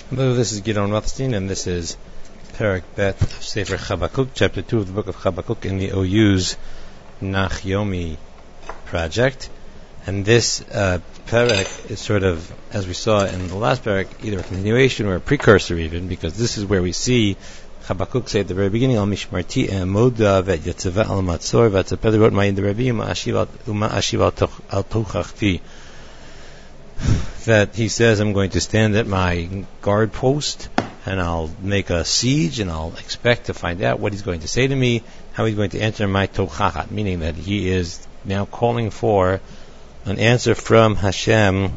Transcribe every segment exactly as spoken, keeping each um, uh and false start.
Hello, this is Gidon Rothstein, and this is Perek Bet of Sefer Chabakuk, chapter two of the book of Chabakuk in the O U's Nach Yomi project. And this uh, Perek is sort of, as we saw in the last Perek, either a continuation or a precursor even, because this is where we see Chabakuk say at the very beginning, Al Mishmarti Emoda Vet Yetzeva Al Matzor Vatzapel Rot Ma'in the Rebbe Uma Ashiv Al Tochachti, that he says, I'm going to stand at my guard post and I'll make a siege and I'll expect to find out what he's going to say to me, how he's going to answer my tochachat, meaning that he is now calling for an answer from Hashem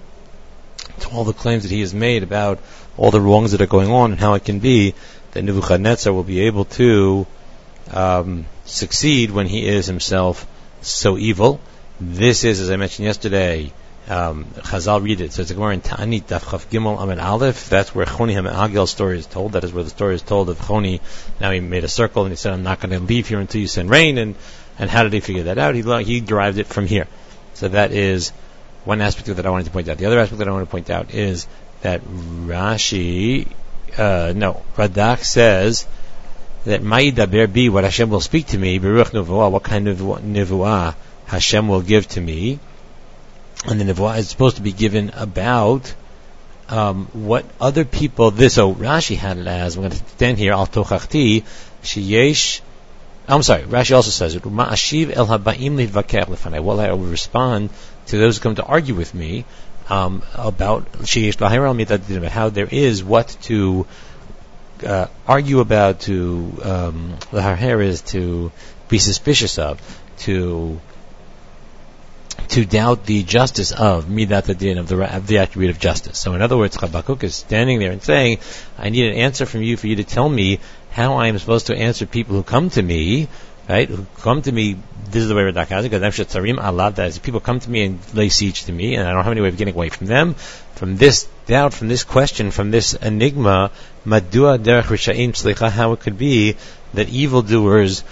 to all the claims that he has made about all the wrongs that are going on and how it can be that Nebuchadnezzar will be able to um, succeed when he is himself so evil. This is, as I mentioned yesterday, Um, Chazal read it. So it's a Gemara in Ta'anit, Daf Chaf Gimel Amid Aleph. That's where Choni HaMe'agel's story is told. That is where the story is told of Choni. Now he made a circle and he said, I'm not going to leave here until you send rain. And, and how did he figure that out? He, he derived it from here. So that is one aspect of that I wanted to point out. The other aspect that I want to point out is that Rashi, uh, no, Radak says that Ma'idaber bi, what Hashem will speak to me, Beruach Nevuah, what kind of Nevuah Hashem will give to me. And the Nevuah is supposed to be given about um, what other people, this, so Rashi had it as, I'm going to stand here, Al Tochachti, Sheyesh, I'm sorry, Rashi also says it, Ma'ashiv El Haba'im Lidvakech Lefanai, well, I will respond to those who come to argue with me um, about Sheyesh Lahir Al Midat, how there is what to uh, argue about, to, um, Lahir is to be suspicious of, to to doubt the justice of midat hadin, of the of the attribute of justice. So in other words, Chabakuk is standing there and saying, I need an answer from you for you to tell me how I am supposed to answer people who come to me, right? Who come to me, this is the way Radak has it, because Allah, that is, people come to me and lay siege to me, and I don't have any way of getting away from them. From this doubt, from this question, from this enigma, madua derech risha'im tzlicha, how it could be that evildoers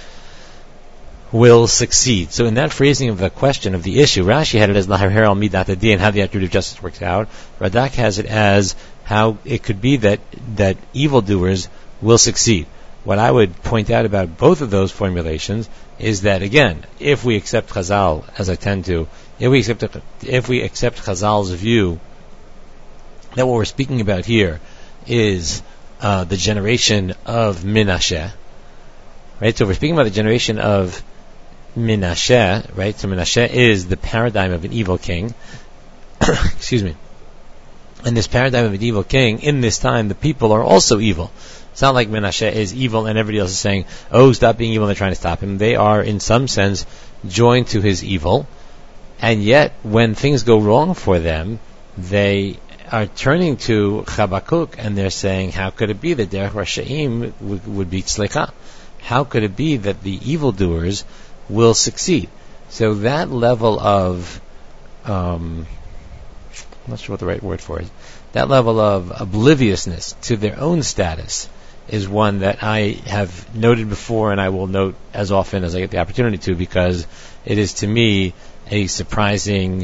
will succeed. So in that phrasing of the question, of the issue, Rashi had it as Lahir al Midat Hadin, how the attribute of justice works out. Radak has it as how it could be that that evildoers will succeed. What I would point out about both of those formulations is that, again, if we accept Chazal, as I tend to, if we accept if we accept Chazal's view that what we're speaking about here is uh, the generation of Menashe, right? So we're speaking about the generation of Menashe, right? So Menashe is the paradigm of an evil king. Excuse me. And this paradigm of an evil king, in this time, the people are also evil. It's not like Menashe is evil and everybody else is saying, oh, stop being evil, and they're trying to stop him. They are, in some sense, joined to his evil. And yet, when things go wrong for them, they are turning to Chabakuk and they're saying, how could it be that Derech Rashaim would, would be tzlicha? How could it be that the evildoers will succeed? So that level of, um, I'm not sure what the right word for it is, that level of obliviousness to their own status is one that I have noted before and I will note as often as I get the opportunity to, because it is to me a surprising,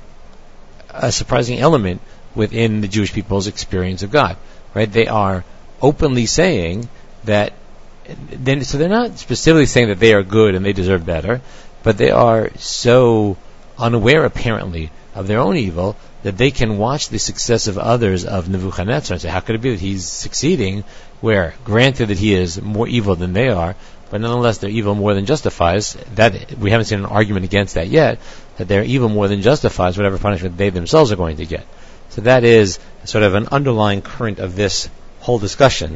a surprising element within the Jewish people's experience of God. Right? They are openly saying that. Then, so they're not specifically saying that they are good and they deserve better, but they are so unaware, apparently, of their own evil that they can watch the success of others, of Nebuchadnezzar, and say, how could it be that he's succeeding, where, granted that he is more evil than they are, but nonetheless their evil more than justifies, that we haven't seen an argument against that yet, that their evil more than justifies whatever punishment they themselves are going to get. So that is sort of an underlying current of this whole discussion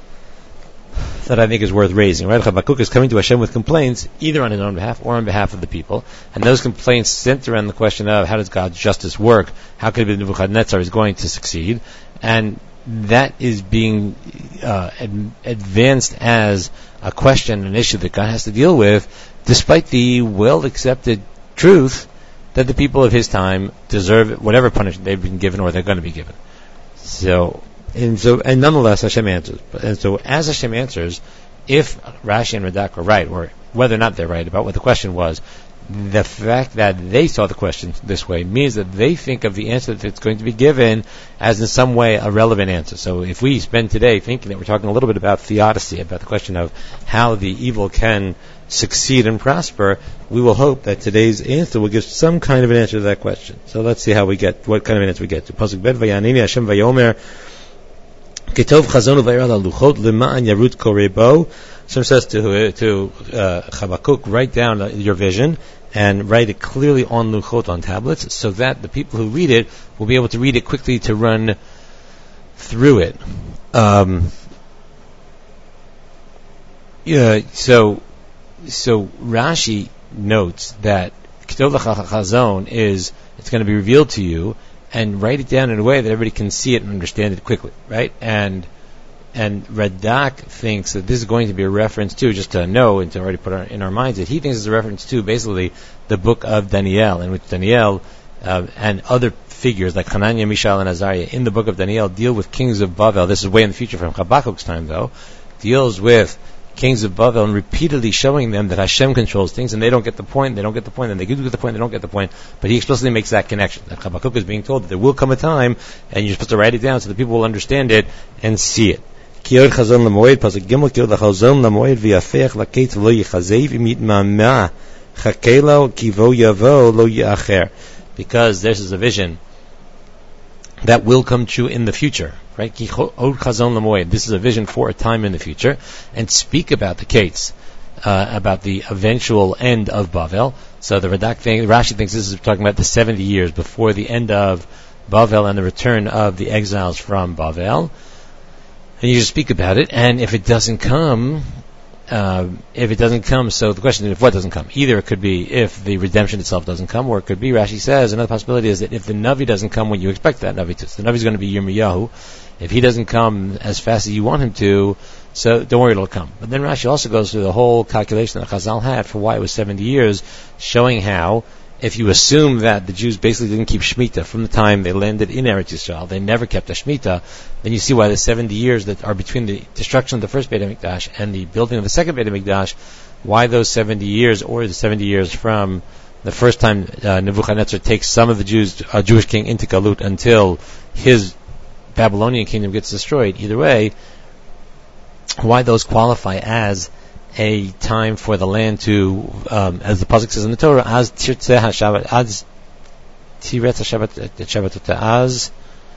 that I think is worth raising. Right? Chabakuk is coming to Hashem with complaints, either on his own behalf or on behalf of the people. And those complaints center around the question of, how does God's justice work? How could it be Nebuchadnezzar is going to succeed? And that is being uh, ad- advanced as a question, an issue that God has to deal with, despite the well-accepted truth that the people of his time deserve whatever punishment they've been given or they're going to be given. So, And so, and nonetheless, Hashem answers. And so, as Hashem answers, if Rashi and Radak are right, or whether or not they're right about what the question was, the fact that they saw the question this way means that they think of the answer that's going to be given as in some way a relevant answer. So if we spend today thinking that we're talking a little bit about theodicy, about the question of how the evil can succeed and prosper, we will hope that today's answer will give some kind of an answer to that question. So let's see how we get, what kind of an answer we get to. Pasuk Bet, Vayanini Hashem Vayomer Ketov Chazonu Vayral Luchot Lema'an Yarut Korebo. So it says to to uh, Habakkuk, write down your vision and write it clearly on luchot, on tablets, so that the people who read it will be able to read it quickly to run through it. Um, yeah, so so Rashi notes that Ketov Chazon is it's going to be revealed to you, and write it down in a way that everybody can see it and understand it quickly, right? And And Radak thinks that this is going to be a reference to, just to know and to already put our, in our minds, that he thinks it's a reference to basically the book of Daniel, in which Daniel uh, and other figures like Hananiah, Mishael, and Azariah in the book of Daniel deal with kings of Bavel. This is way in the future from Habakkuk's time, though. Deals with kings of Bavel and repeatedly showing them that Hashem controls things, and they don't get the point, they don't get the point, and they do get the point, they don't get the point. But he explicitly makes that connection. That Habakkuk is being told that there will come a time, and you're supposed to write it down so that people will understand it and see it. Kior Chazon Lamoed, Pasuk Gimel, Kior Chazon Lamoed, V'yafech Laketz Lo Yichazev, Imitmamah Chakelo Kivo Yavo Lo Yacher. Because this is a vision that will come true in the future, right? Kior Chazon Lamoed. This is a vision for a time in the future, and speak about the Kates, uh, about the eventual end of Bavel. So the Radak thing, Rashi thinks this is talking about the seventy years before the end of Bavel and the return of the exiles from Bavel. And you just speak about it, and if it doesn't come, uh, if it doesn't come, so the question is, if what doesn't come? Either it could be if the redemption itself doesn't come, or it could be, Rashi says, another possibility is that if the Navi doesn't come when you expect that Navi to, so the Navi is going to be Yirmiyahu. If he doesn't come as fast as you want him to, so don't worry, it'll come. But then Rashi also goes through the whole calculation that Chazal had for why it was seventy years, showing how, if you assume that the Jews basically didn't keep Shemitah from the time they landed in Eretz Yisrael, they never kept a Shemitah, then you see why the seventy years that are between the destruction of the first Beit HaMikdash and the building of the second Beit HaMikdash, why those seventy years, or the seventy years from the first time uh, Nebuchadnezzar takes some of the Jews, uh, Jewish king into Galut until his Babylonian kingdom gets destroyed, either way, why those qualify as a time for the land to, um, as the pasuk says in the Torah, as tirtzeh hashabat, as tiretz hashabat shabbatotah, as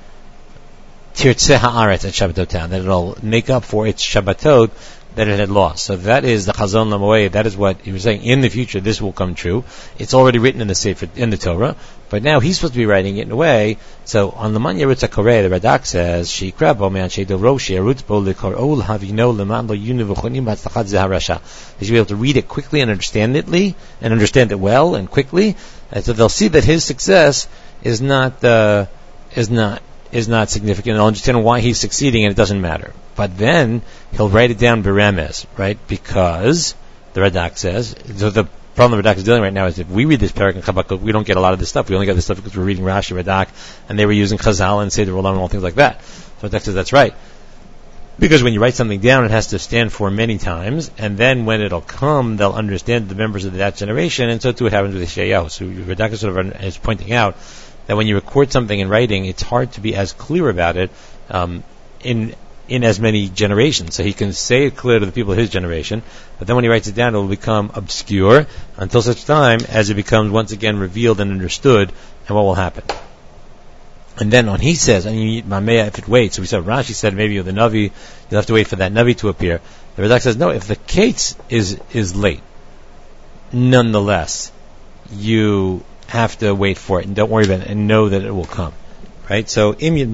tirtzeh haaretz at shabbatotah, that it'll make up for its shabbatot that it had lost. So that is the Chazon Lamoed. That is what he was saying. In the future, this will come true. It's already written in the Sefer, in the Torah, but now he's supposed to be writing it in a way. So on the Man Yerutz HaKoreh, the Radak says, "Sheikra bo me'anshei dovro she'erutz bo lekar'ol havino leman lo yunu v'chonim b'atzlachat zeharasha." They should be able to read it quickly and understand it, and understand it well and quickly, and so they'll see that his success is not uh, is not is not significant. They'll understand why he's succeeding, and it doesn't matter. But then he'll write it down beremes, right? Because the Radak says, so the problem the Radak is dealing right now is if we read this parak in Habakkuk, we don't get a lot of this stuff. We only get this stuff because we're reading Rashi, Radak, and they were using Chazal and Seder Olam and all things like that. So Radak says that's right. Because when you write something down, it has to stand for many times, and then when it'll come, they'll understand the members of that generation, and so too it happens with Yeshayahu. So Radak is sort of is pointing out that when you record something in writing, it's hard to be as clear about it um, in in as many generations. So he can say it clear to the people of his generation, but then when he writes it down, it will become obscure until such time as it becomes once again revealed and understood, and what will happen. And then when he says, and you need Mameya if it waits, so we said, Rashi said maybe the Navi, you'll have to wait for that Navi to appear. The Radak says, no, if the Kates is, is late, nonetheless, you have to wait for it, and don't worry about it, and know that it will come. Right? So, it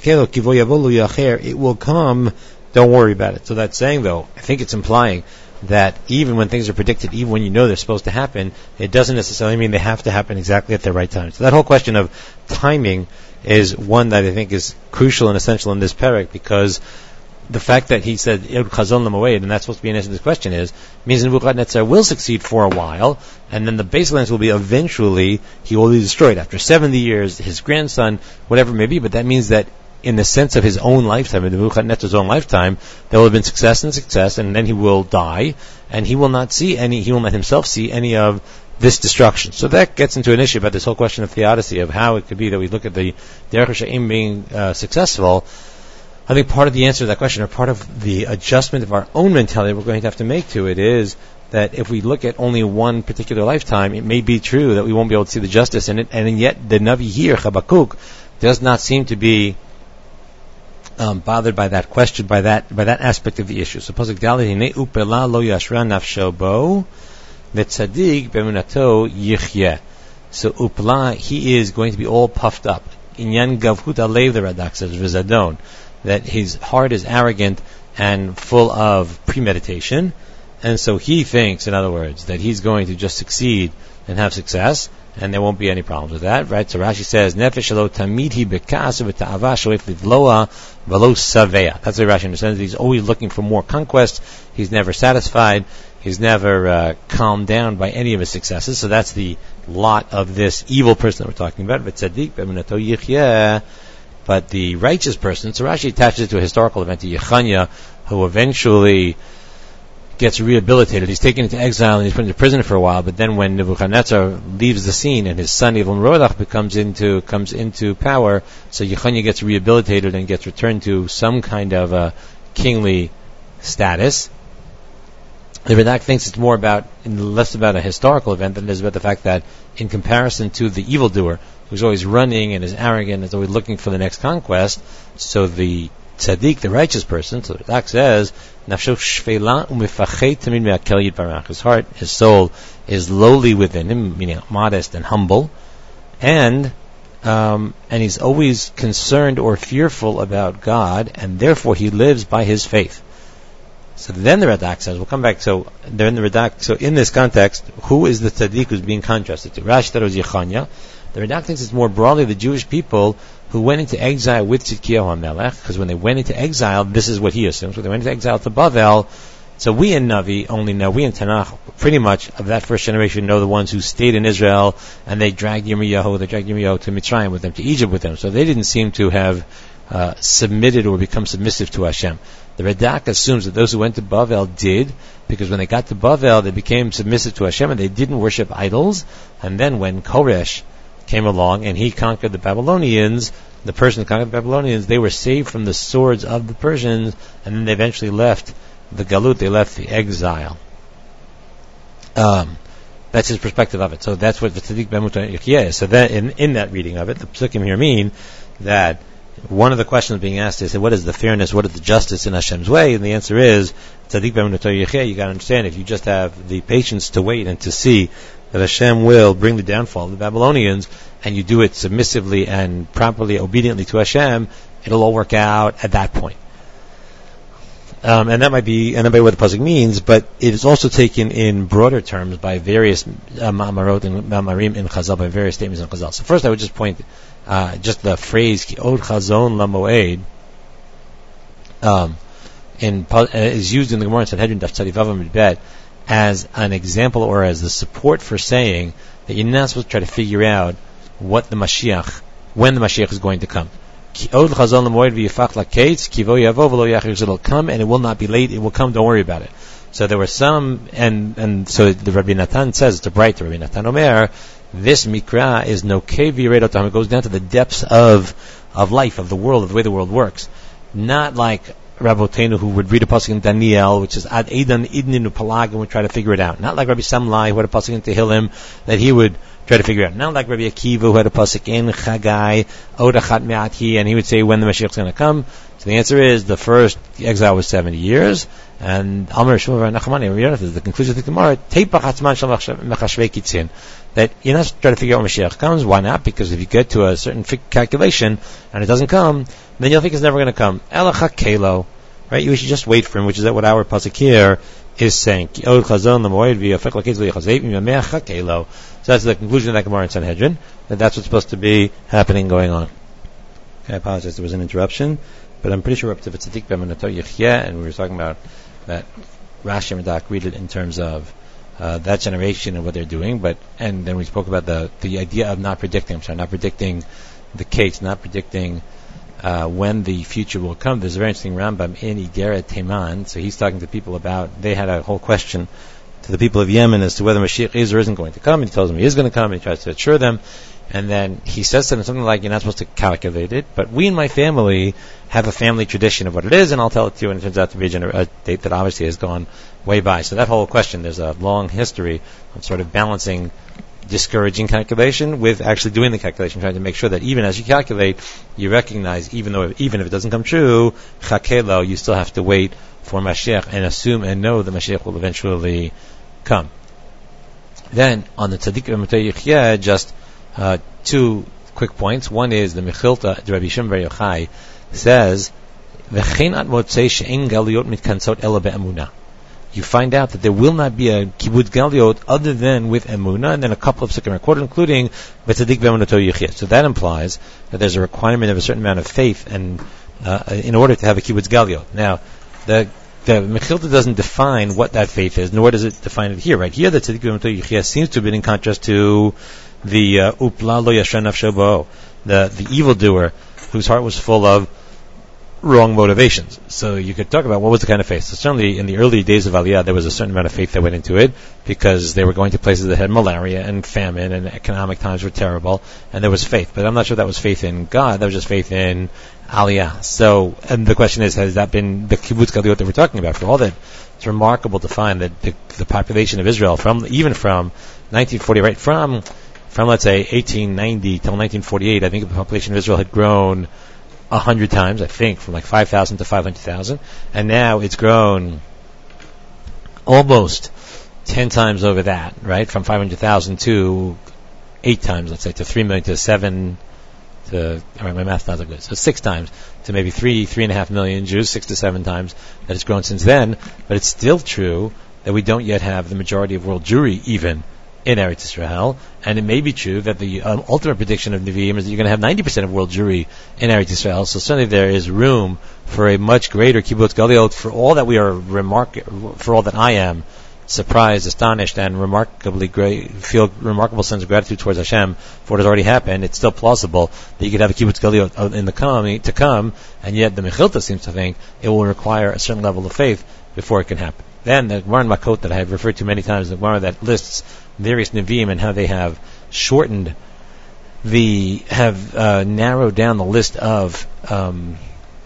will come, don't worry about it. So that's saying, though, I think it's implying that even when things are predicted, even when you know they're supposed to happen, it doesn't necessarily mean they have to happen exactly at the right time. So that whole question of timing is one that I think is crucial and essential in this parak, because the fact that he said Chazon Lamoed, and that's supposed to be an answer to this question, is means Nebuchadnezzar will succeed for a while, and then the baselands will be eventually he will be destroyed after seventy years. His grandson, whatever it may be, but that means that in the sense of his own lifetime, in Nebuchadnezzar's own lifetime, there will have been success and success, and then he will die, and he will not see any. He will not himself see any of this destruction. So that gets into an issue about this whole question of theodicy, of how it could be that we look at the Derech Hashem being uh, successful. I think part of the answer to that question, or part of the adjustment of our own mentality we're going to have to make to it, is that if we look at only one particular lifetime, it may be true that we won't be able to see the justice in it, and yet the Navi here, Habakkuk, does not seem to be um, bothered by that question, by that by that aspect of the issue. So, Pasuk Dalet, Hine upela lo yashra nafsho bo, v'tzadik b'emunato yichyeh. So, upla, he is going to be all puffed up. Inyan gavhut alev, the Radak says, v'zadon, that his heart is arrogant and full of premeditation. And so he thinks, in other words, that he's going to just succeed and have success, and there won't be any problems with that, right? So Rashi says, Nefesh elo tamidhi bekas v'ta'ava shoef livloa v'lo savea. That's what Rashi understands. He's always looking for more conquest. He's never satisfied. He's never uh, calmed down by any of his successes. So that's the lot of this evil person that we're talking about. V'tzadik b'emunato yichyeh. But the righteous person, so Rashi attaches it to a historical event, to Yechanya, who eventually gets rehabilitated. He's taken into exile and he's put into prison for a while, but then when Nebuchadnezzar leaves the scene and his son Evil-Merodach becomes into comes into power, so Yechanya gets rehabilitated and gets returned to some kind of a kingly status. The Radak thinks it's more about, less about a historical event than it is about the fact that, in comparison to the evildoer, who's always running and is arrogant and is always looking for the next conquest, so the tzaddik, the righteous person, so the Radak says, his heart, his soul is lowly within him, meaning modest and humble, and um, and he's always concerned or fearful about God, and therefore he lives by his faith. So then the Radak says, we'll come back, so they're in the Radak, so in this context, who is the tzaddik who's being contrasted to? Rashi thought it was Yechanya. The Radak thinks it's more broadly the Jewish people who went into exile with Tzidkiyahu HaMelech, because when they went into exile, this is what he assumes, when they went into exile to Bavel, so we in Navi only know, we in Tanakh, pretty much of that first generation, know the ones who stayed in Israel, and they dragged Yirmiyahu, they dragged Yirmiyahu to Mitzrayim with them, to Egypt with them, so they didn't seem to have uh, submitted or become submissive to Hashem. The Radak assumes that those who went to Bavel did, because when they got to Bavel, they became submissive to Hashem, and they didn't worship idols, and then when Koresh came along and he conquered the Babylonians, the Persians conquered the Babylonians, they were saved from the swords of the Persians, and then they eventually left the Galut, they left the exile. Um, that's his perspective of it. So that's what the Tzaddik B'Emunato Yichyeh is. So that in, in that reading of it, the Psukim here mean that one of the questions being asked is, what is the fairness, what is the justice in Hashem's way? And the answer is, Tzaddik B'Emunato Yichyeh, you got to understand, if you just have the patience to wait and to see that Hashem will bring the downfall of the Babylonians, and you do it submissively and properly, obediently to Hashem, it'll all work out at that point. Um, and that might be, and that might be what the pasuk means, but it is also taken in broader terms by various ma'amarot and ma'amarim in Chazal, by various statements in Chazal. So first I would just point, uh, just the phrase, ki od chazon lamoed, um, in, uh, is used in the Gemara in Sanhedrin, Daf Tzadi Vav Amud Bet, as an example or as the support for saying that you're not supposed to try to figure out what the Mashiach, when the Mashiach is going to come. It'll come and it will not be late, it will come, don't worry about it. So there were some, and and so the Rabbi Natan says, it's a bright Rabbi Natan Omer, this Mikra is no kevi, it goes down to the depths of of life, of the world, of the way the world works. Not like Rabbeinu, who would read a pasuk in Daniel, which is Ad Eidan Idninu Palag, and would try to figure it out. Not like Rabbi Samlai, who had a pasuk in Tehillim, that he would try to figure it out. Not like Rabbi Akiva, who had a pasuk in Chagai, Odachat Me'ati, and he would say when the Mashiach is going to come. So the answer is, the first exile was seventy years, and Amar Shmuel Nachmani, the conclusion of the Gemara, Teipach Hatzman Shel Mechashvei Kitzin, that you're not trying to figure out when Mashiach comes. Why not? Because if you get to a certain calculation and it doesn't come, then you'll think it's never going to come. Elacha Kelo, right? You should just wait for him, which is what our pasuk here is saying. So that's the conclusion of that Gemara in Sanhedrin, that that's what's supposed to be happening, going on. Okay, I apologize, there was an interruption, but I'm pretty sure we're up to Tzaddik B'Emunato Yichyeh, and we were talking about that Rashi and Radak read it in terms of uh, that generation and what they're doing, but and then we spoke about the the idea of not predicting, I'm sorry, not predicting the case, not predicting uh, when the future will come. There's a very interesting Rambam in Igeret Teman, so he's talking to people about, they had a whole question to the people of Yemen as to whether Mashiach is or isn't going to come. And he tells them he is going to come, and he tries to assure them. And then he says to them something like, you're not supposed to calculate it, but we in my family have a family tradition of what it is, and I'll tell it to you, and it turns out to be a, gener- a date that obviously has gone way by. So that whole question, there's a long history of sort of balancing discouraging calculation with actually doing the calculation, trying to make sure that even as you calculate, you recognize, even though even if it doesn't come true, chakelo, you still have to wait for Mashiach and assume and know that Mashiach will eventually come. Then, on the Tzaddik B'Mutay Yichyeh, just Uh, two quick points. One is the Mechilta, the Rabbi Shimon Bar Yochai says, "V'chein motzei she'en galiot mitkansot ela be'emunah." You find out that there will not be a kibbutz galiot other than with emunah, and then a couple of psukim are quoted, including B'Tzadik B'Emunato Yichyeh. So that implies that there's a requirement of a certain amount of faith, and uh, in order to have a kibbutz galiot. Now, the The Mechilta doesn't define what that faith is, nor does it define it here. Right here, the Tzaddik B'Emunato Yichyeh seems to have been in contrast to the upla lo yasher nafsho bo, the the evildoer whose heart was full of wrong motivations. So you could talk about what was the kind of faith. So certainly in the early days of Aliyah, there was a certain amount of faith that went into it, because they were going to places that had malaria and famine, and economic times were terrible, and there was faith. But I'm not sure that was faith in God. That was just faith in Aliyah. So, and the question is, has that been the kibbutz galiot that we're talking about? For all that, it's remarkable to find that the, the population of Israel, from even from nineteen forty, right from From, let's say, eighteen ninety till nineteen forty-eight, I think the population of Israel had grown a hundred times, I think, from like five thousand to five hundred thousand. And now it's grown almost ten times over that, right? From five hundred thousand to eight times, let's say, to three million, to seven, to, all right, my math's not so good. So six times to maybe three, three and a half million Jews, six to seven times that it's grown since then. But it's still true that we don't yet have the majority of world Jewry even in Eretz Yisrael, and it may be true that the um, ultimate prediction of Nevi'im is that you're going to have ninety percent of world Jewry in Eretz Yisrael, so certainly there is room for a much greater kibbutz galiot. For all that we are remark- for all that I am surprised, astonished, and remarkably great, feel remarkable sense of gratitude towards Hashem for what has already happened, it's still plausible that you could have a kibbutz galiot in the coming, to come, and yet the Mechilta seems to think it will require a certain level of faith before it can happen. Then the Gemara in Makot that I have referred to many times, the Gemara that lists various Nevi'im and how they have shortened the, have uh, narrowed down the list of um,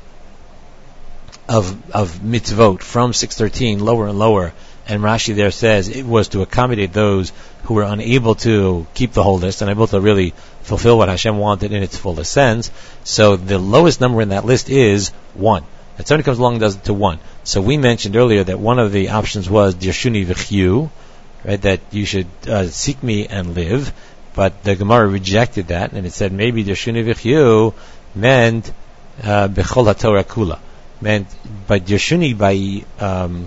of of mitzvot from six thirteen lower and lower. And Rashi there says it was to accommodate those who were unable to keep the whole list and able to really fulfill what Hashem wanted in its fullest sense. So the lowest number in that list is one. It certainly comes along and does it to one. So we mentioned earlier that one of the options was Dirshuni v'chyu, right, that you should uh, seek me and live, but the Gemara rejected that, and it said maybe Dirshuni v'chyu meant bechol haTorah kula, meant by Dirshuni, by um,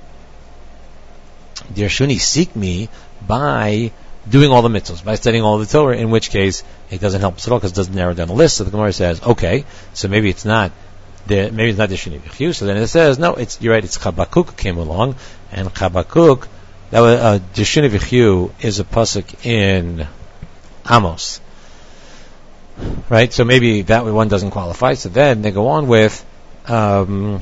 Dirshuni, seek me by doing all the mitzvahs, by studying all the Torah, in which case it doesn't help us at all because it doesn't narrow down the list. So the Gemara says, okay, so maybe it's not the, maybe it's not Dirshuni v'chyu. So then it says, no, it's, you're right, it's Chabakuk who came along, and Chabakuk, that was, uh, Dirshuni v'chyu is a pasuk in Amos, right? So maybe that one doesn't qualify. So then they go on with, um,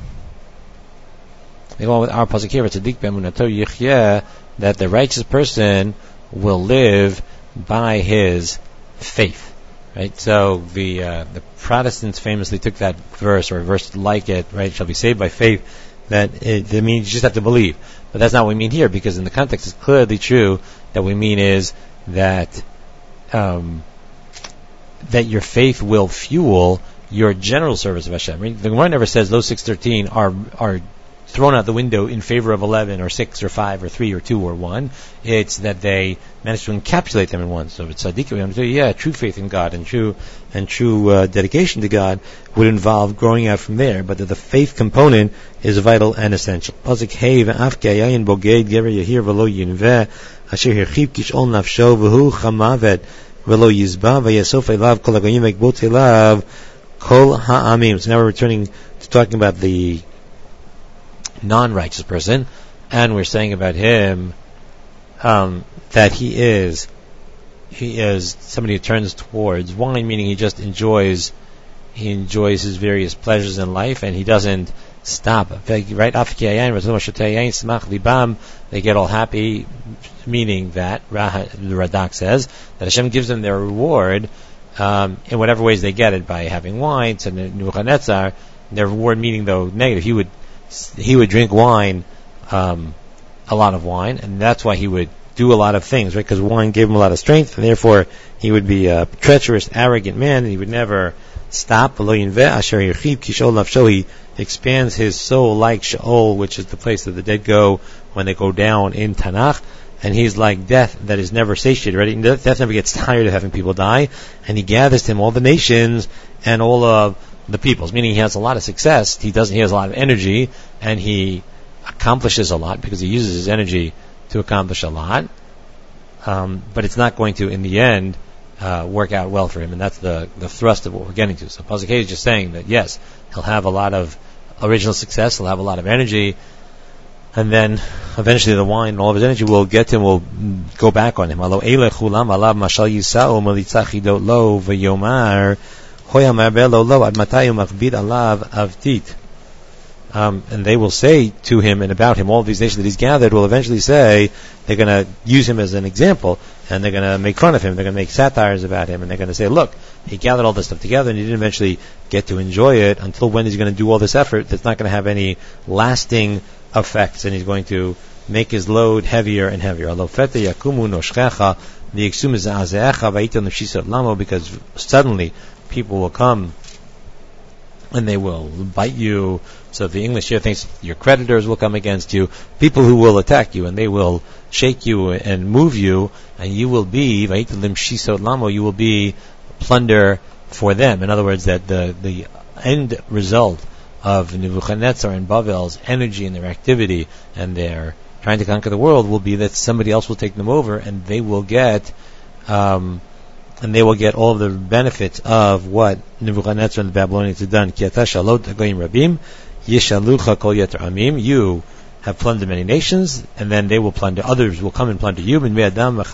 they go on with our pasuk here, Tzaddik B'Emunato Yichyeh, that the righteous person will live by his faith, right? So the uh, the Protestants famously took that verse, or a verse like it, right? Shall be saved by faith. That it, it means you just have to believe, but that's not what we mean here, because in the context it's clearly true that we mean is that um, that your faith will fuel your general service of Hashem. I mean, the Gemara never says those six thirteen are are thrown out the window in favor of eleven or six or five or three or two or one. It's that they manage to encapsulate them in one. So it's tzaddik, yeah, true faith in God and true and true uh, dedication to God would involve growing out from there, but that the faith component is vital and essential. Pasuk hey ve'af ke'ayin boged gever yehir v'lo yinveh asher hirchiv kishol nafsho v'hu chamavet v'lo yizba v'yasof elav kol hagoyim v'ekbot elav kol ha'amim. So now we're returning to talking about the non-righteous person, and we're saying about him um, that he is he is somebody who turns towards wine, meaning he just enjoys he enjoys his various pleasures in life, and he doesn't stop. Right? They get all happy, meaning that, the Radak says, that Hashem gives them their reward um, in whatever ways they get it, by having wine, to Nebuchadnezzar, their reward meaning, though, negative. He would he would drink wine, um, a lot of wine, and that's why he would do a lot of things, right? Because wine gave him a lot of strength, and therefore he would be a treacherous, arrogant man, and he would never stop. He expands his soul like Sheol, which is the place that the dead go when they go down in Tanakh, and he's like death that is never satiated, right? Death never gets tired of having people die, and he gathers to him all the nations and all of the peoples, meaning he has a lot of success. He doesn't. He has a lot of energy, and he accomplishes a lot because he uses his energy to accomplish a lot. Um, but it's not going to, in the end, uh, work out well for him, and that's the the thrust of what we're getting to. So Pasuk is just saying that yes, he'll have a lot of original success, he'll have a lot of energy, and then eventually the wine and all of his energy will get him, will go back on him. Um, and they will say to him and about him, all of these nations that he's gathered will eventually say, they're going to use him as an example, and they're going to make fun of him, they're going to make satires about him, and they're going to say, look, he gathered all this stuff together and he didn't eventually get to enjoy it. Until when is he going to do all this effort that's not going to have any lasting effects, and he's going to make his load heavier and heavier. Because suddenly people will come and they will bite you. So the English here thinks your creditors will come against you, people who will attack you, and they will shake you and move you, and you will be, you will be plunder for them. In other words, that the, the end result of Nebuchadnezzar and Bavel's energy and their activity and their trying to conquer the world will be that somebody else will take them over, and they will get um, and they will get all of the benefits of what Nebuchadnezzar and the Babylonians had done. You have plundered many nations, and then they will plunder, others will come and plunder you. For all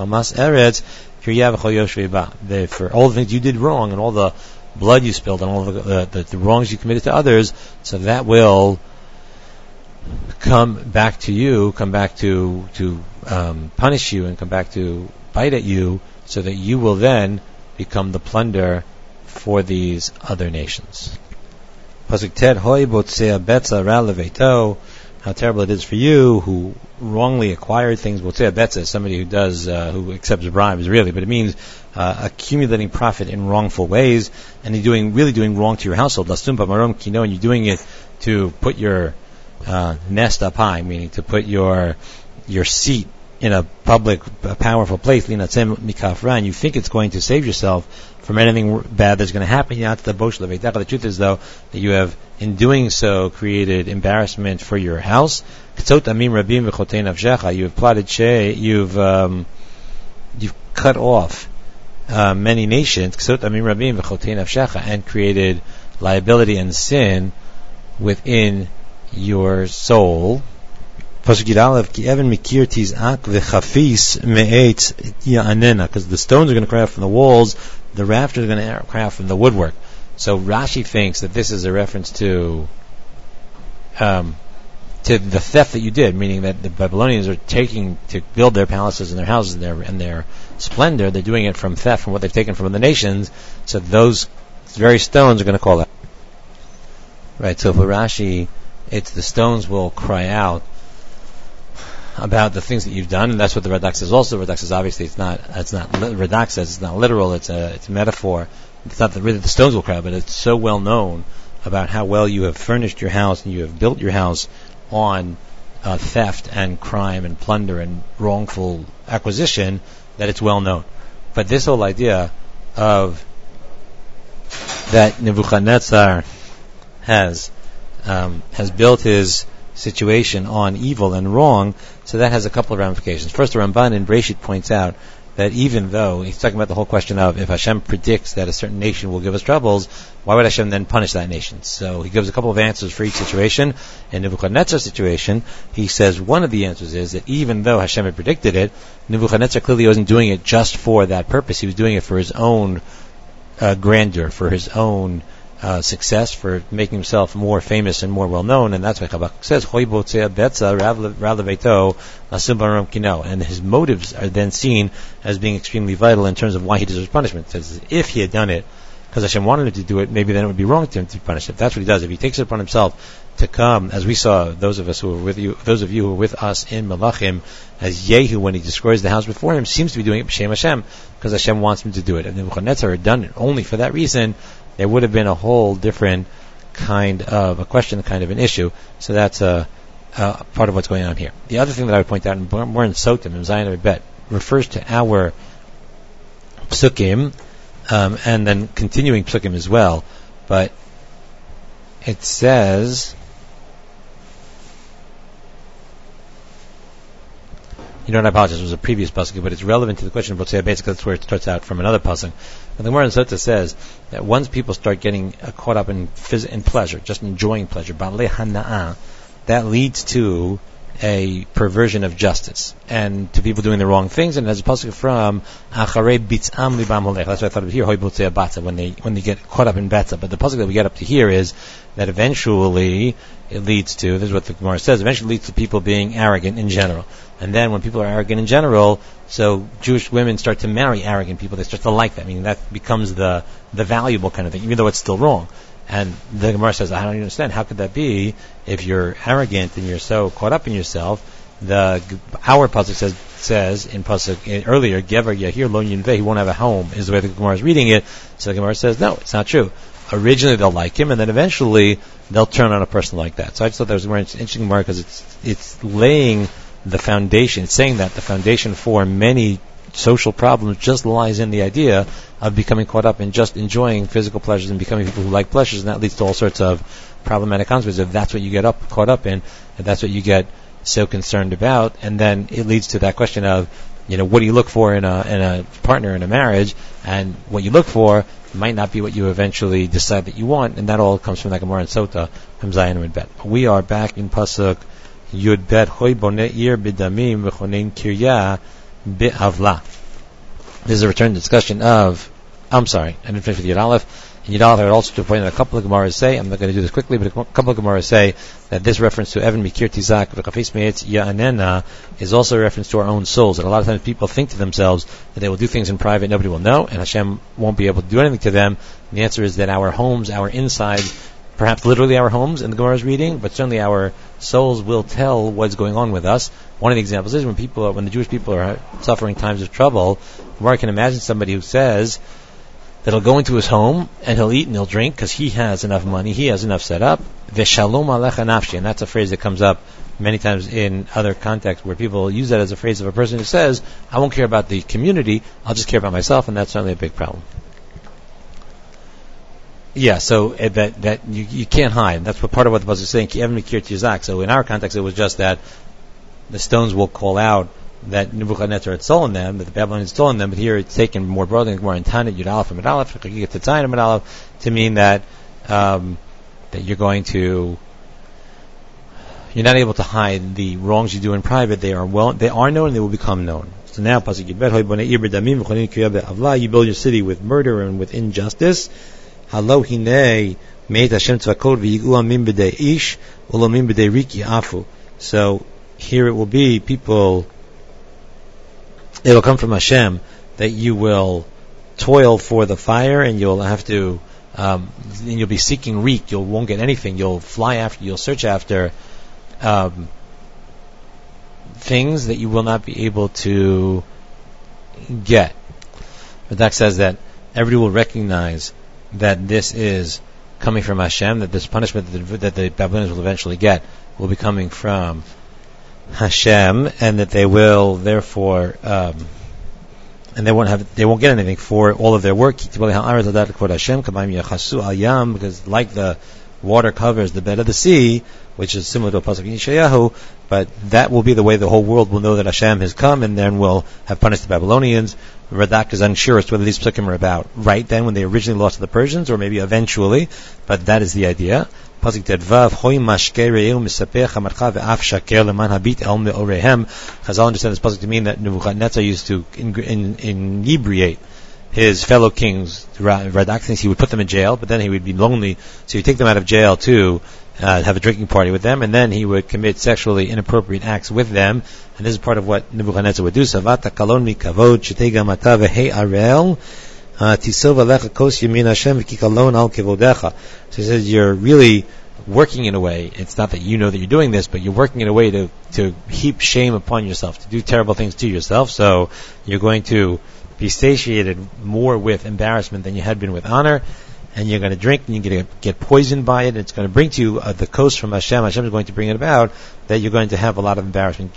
the things you did wrong, and all the blood you spilled, and all the, uh, the, the wrongs you committed to others, so that will come back to you, come back to, to um, punish you, and come back to bite at you, so that you will then become the plunder for these other nations. Pasuk Ted, Hoi botzea betza ra leveito. How terrible it is for you who wrongly acquired things. Botzea betza is somebody who does, uh, who accepts bribes, really, but it means uh, accumulating profit in wrongful ways, and you're doing, really doing wrong to your household. Lastum b'marom kino, and you're doing it to put your uh, nest up high, meaning to put your your seat in a public, a powerful place, and you think it's going to save yourself from anything bad that's going to happen. The truth is, though, that you have, in doing so, created embarrassment for your house. You have plotted, you've um, you've cut off uh, many nations, and created liability and sin within your soul. Because the stones are going to cry out from the walls, the rafters are going to cry out from the woodwork. So Rashi thinks that this is a reference to um, to the theft that you did, meaning that the Babylonians are taking to build their palaces and their houses and their, and their splendor. They're doing it from theft, from what they've taken from the nations. So those very stones are going to call out. Right. So for Rashi, it's the stones will cry out about the things that you've done, and that's what the Radak says also. Radak says obviously it's not, it's not, Radak says it's not literal, it's a, it's a metaphor. It's not that really the stones will cry, but it's so well known about how well you have furnished your house and you have built your house on uh, theft and crime and plunder and wrongful acquisition that it's well known. But this whole idea of that Nebuchadnezzar has um, has built his situation on evil and wrong, so that has a couple of ramifications. First, the Ramban in Breshit points out that even though he's talking about the whole question of if Hashem predicts that a certain nation will give us troubles, why would Hashem then punish that nation? So he gives a couple of answers for each situation. In Nebuchadnezzar's situation, he says one of the answers is that even though Hashem had predicted it, Nebuchadnezzar clearly wasn't doing it just for that purpose. He was doing it for his own uh, grandeur, for his own uh, success, for making himself more famous and more well known, and that's why Habakkuk says, "Hoi botzeh betza rav leveito lasum baram kino," and his motives are then seen as being extremely vital in terms of why he deserves punishment. It says if he had done it because Hashem wanted him to do it, maybe then it would be wrong to him to be punished. If that's what he does, if he takes it upon himself to come, as we saw, those of us who were with you, those of you who were with us in Malachim, as Yehu, when he destroys the house before him, seems to be doing it b'shem Hashem, because Hashem wants him to do it. If Nebuchadnezzar had done it only for that reason, there would have been a whole different kind of a question, kind of an issue. So that's a, a part of what's going on here. The other thing that I would point out, more in Sotim, in Zayin Bet, refers to our psukim, um, and then continuing psukim as well, but it says, you know what, I apologize, it was a previous pasuk, but it's relevant to the question of Botzei basically that's where it starts out from another pasuk. And the Gemara in Sota says that once people start getting uh, caught up in, phys- in pleasure, just enjoying pleasure, Ba'alei Hana'ah, that leads to a perversion of justice and to people doing the wrong things. And as a pasuk from Acharei Bitzam Libam Holech, that's what I thought of here, Hoi Botzei Batza, when they when they get caught up in Batza. But the pasuk that we get up to here is that eventually it leads to, this is what the Gemara says, eventually leads to people being arrogant in general. And then when people are arrogant in general, so Jewish women start to marry arrogant people, they start to like that. I mean, that becomes the the valuable kind of thing, even though it's still wrong. And the Gemara says, I don't understand, how could that be if you're arrogant and you're so caught up in yourself? The our pasuk says says in pasuk earlier, Gever Yahir Lo Yinveh, he won't have a home, is the way the Gemara is reading it. So the Gemara says, no, it's not true. Originally they'll like him, and then eventually they'll turn on a person like that. So I just thought that was a very interesting Gemara, because it's it's laying the foundation, it's saying that the foundation for many social problems just lies in the idea of becoming caught up in just enjoying physical pleasures and becoming people who like pleasures, and that leads to all sorts of problematic consequences if that's what you get up caught up in, if that's what you get so concerned about. And then it leads to that question of, you know, what do you look for in a in a partner in a marriage, and what you look for might not be what you eventually decide that you want, and that all comes from the Gemara and Sota from Zayin and Bet. We are back in pasuk Yud Bet, Hoi bonei ir b'damim v'chonein kirya b'avla. This is a return discussion of, I'm sorry, I didn't finish with Yud Aleph. In Yud Aleph, I would also to point out a couple of Gemaras say, I'm not going to do this quickly, but a couple of Gemaras say that this reference to Evan Mikir Tizak v'chafis me'etz ya'anena is also a reference to our own souls. That a lot of times people think to themselves that they will do things in private, nobody will know, and Hashem won't be able to do anything to them. And the answer is that our homes, our insides, perhaps literally our homes in the Gemara's reading, but certainly our souls will tell what's going on with us. One of the examples is when people, when the Jewish people are suffering times of trouble, Gemara can imagine somebody who says that he'll go into his home and he'll eat and he'll drink because he has enough money, he has enough set up. V'shalom alecha nafshi, and that's a phrase that comes up many times in other contexts where people use that as a phrase of a person who says, I won't care about the community, I'll just care about myself, and that's certainly a big problem. Yeah, so uh, that that you, you can't hide. That's what part of what the pasuk is saying. Ki even mikir tizak. So in our context, it was just that the stones will call out that Nebuchadnezzar had stolen them, that the Babylonians had stolen them. But here it's taken more broadly, more in Tanit Yud Aleph and Mid Aleph, to mean that um, that you're going to you're not able to hide the wrongs you do in private. They are well, they are known, and they will become known. So now, pasuk Yibet Hoi bonei ir b'damim v'chonein kirya b'avla. You build your city with murder and with injustice. Halo hinei meit Hashem tzvakot v'yigu amim b'dei ish u'lomim b'dei riki afu. So here it will be people. It will come from Hashem that you will toil for the fire, and you'll have to, um, and you'll be seeking reek. You won't get anything. You'll fly after. You'll search after um, things that you will not be able to get. Radak says that everybody will recognize that this is coming from Hashem, that this punishment that the, that the Babylonians will eventually get will be coming from Hashem, and that they will therefore, um, and they won't have, they won't get anything for all of their work. Because like the water covers the bed of the sea, which is similar to a pasuk in Yeshayahu, but that will be the way the whole world will know that Hashem has come, and then will have punished the Babylonians. Radak is unsure as to whether these psukim are about right then when they originally lost to the Persians, or maybe eventually, but that is the idea. Pasuk Tedvav Hoi Mashke Re'eu Misapech Hamarcha Ve'af Shaker Leman Habit El Me'orehem. Chazal understand this pasuk to mean that Nebuchadnezzar used to in, in, inebriate his fellow kings, Radak thinks he would put them in jail, but then he would be lonely, so he'd take them out of jail to uh, have a drinking party with them, and then he would commit sexually inappropriate acts with them, and this is part of what Nebuchadnezzar would do. Savata kalon mi kavod shetega mata vehe arel tisov alecha kos yamin Hashem v'kikalon al kevodecha. So he says, you're really working in a way, it's not that you know that you're doing this, but you're working in a way to, to heap shame upon yourself, to do terrible things to yourself, so you're going to be satiated more with embarrassment than you had been with honor, and you're going to drink and you're going to get poisoned by it, and it's going to bring to you uh, the coast from Hashem. Hashem is going to bring it about that you're going to have a lot of embarrassment.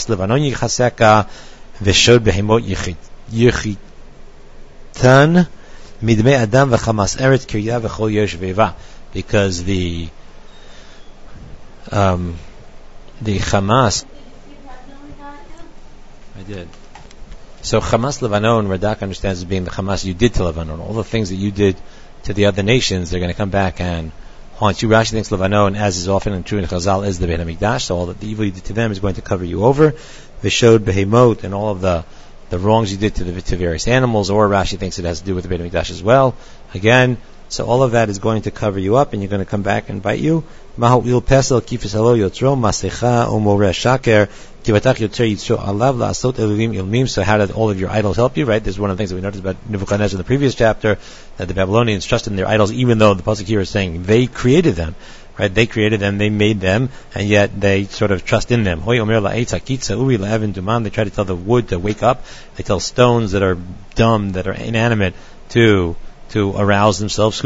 Because the um, the Hamas, I did. So Hamas Lebanon, Radak understands as being the Hamas you did to Lebanon. All the things that you did to the other nations, they're going to come back and haunt you. Rashi thinks Lebanon, as is often true in Chazal, is the Beit HaMikdash. So all the evil you did to them is going to cover you over. Veshod Behemot, and all of the the wrongs you did to the to various animals. Or Rashi thinks it has to do with the Beit HaMikdash as well. Again, so all of that is going to cover you up, and you're going to come back and bite you. So how did all of your idols help you? Right? This is one of the things that we noticed about Nebuchadnezzar in the previous chapter, that the Babylonians trusted in their idols, even though the pasuk here is saying they created them. Right? They created them, they made them, and yet they sort of trust in them. They try to tell the wood to wake up. They tell stones that are dumb, that are inanimate, to to arouse themselves.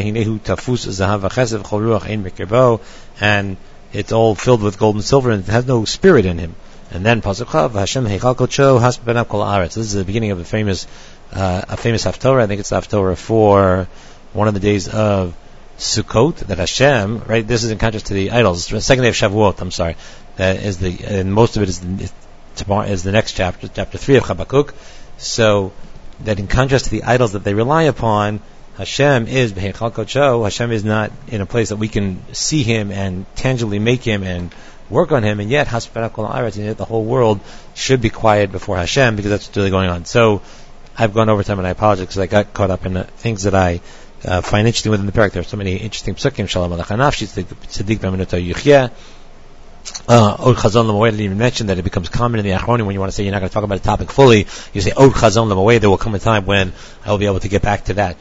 And it's all filled with gold and silver, and it has no spirit in him. And then Pasuk Chav, Hashem Heichal Kodsho Hasbenav Kol Haaretz. This is the beginning of a famous, uh, a famous Haftorah. I think it's the Haftorah for one of the days of Sukkot. That Hashem, right? This is in contrast to the idols. The second day of Shavuot. I'm sorry. That is the, and most of it is the, tomorrow is the next chapter, chapter three of Habakkuk. So that in contrast to the idols that they rely upon, Hashem is B'Heichal Kodsho. Hashem is not in a place that we can see Him and tangibly make Him and work on Him, and yet Hasbenav Kol Haaretz, and yet the whole world should be quiet before Hashem, because that's what's really going on. So I've gone over time, and I apologize because I got caught up in the things that I uh, find interesting within the parak. There are so many interesting psukim. Shalom Alech Nafshi, Tzedek B'Emunato Yuchya. Od Chazon L'Moed, I didn't even mention that it becomes common in the Achronim when you want to say you're not going to talk about a topic fully. You say Od Chazon L'Moed. There will come a time when I will be able to get back to that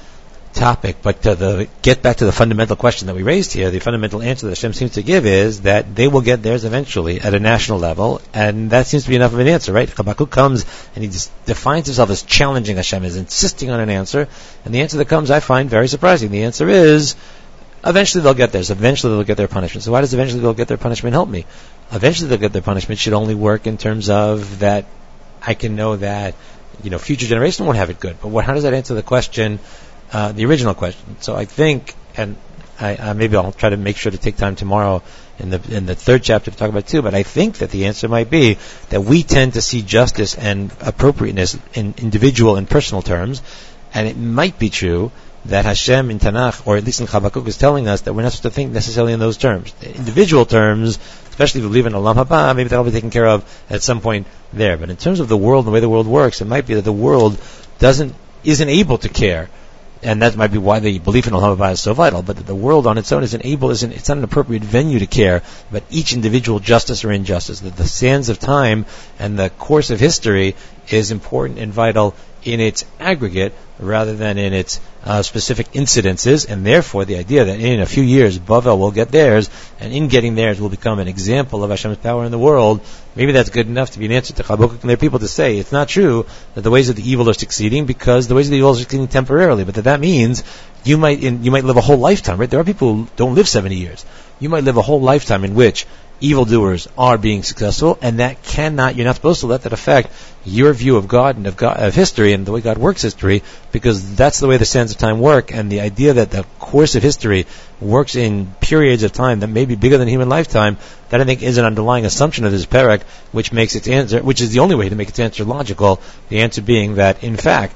topic. But to the, get back to the fundamental question that we raised here, the fundamental answer that Hashem seems to give is that they will get theirs eventually at a national level, and that seems to be enough of an answer, right? Habakkuk comes and he just defines himself as challenging Hashem, as insisting on an answer, and the answer that comes I find very surprising. The answer is, eventually they'll get theirs. Eventually they'll get their punishment. So why does eventually they'll get their punishment help me? Eventually they'll get their punishment should only work in terms of that I can know that, you know, future generation won't have it good. But what, how does that answer the question, uh, the original question? So I think, and I, uh, maybe I'll try to make sure to take time tomorrow in the in the third chapter to talk about it too, but I think that the answer might be that we tend to see justice and appropriateness in individual and personal terms, and it might be true that Hashem in Tanakh, or at least in Habakkuk, is telling us that we're not supposed to think necessarily in those terms. In individual terms, especially if we believe in Olam Haba, maybe that'll be taken care of at some point there. But in terms of the world and the way the world works, it might be that the world doesn't, isn't able to care. And that might be why the belief in Olam Haba is so vital. But that the world on its own isn't able, isn't, it's not an appropriate venue to care about each individual justice or injustice. That the sands of time and the course of history is important and vital in its aggregate rather than in its uh, specific incidences, and therefore the idea that in a few years Bavel will get theirs, and in getting theirs will become an example of Hashem's power in the world, maybe that's good enough to be an answer to Habakkuk. And there are people to say it's not true that the ways of the evil are succeeding, because the ways of the evil are succeeding temporarily, but that that means you might in, you might live a whole lifetime, right? There are people who don't live seventy years. You might live a whole lifetime in which evildoers are being successful, and that cannot, you're not supposed to let that affect your view of God and of, God, of history and the way God works history, because that's the way the sands of time work, and the idea that the course of history works in periods of time that may be bigger than human lifetime, that I think is an underlying assumption of this parak, which makes its answer, which is the only way to make its answer logical, the answer being that, in fact,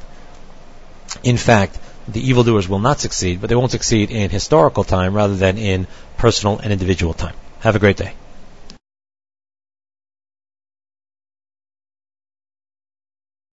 in fact, the evildoers will not succeed, but they won't succeed in historical time rather than in personal and individual time. Have a great day.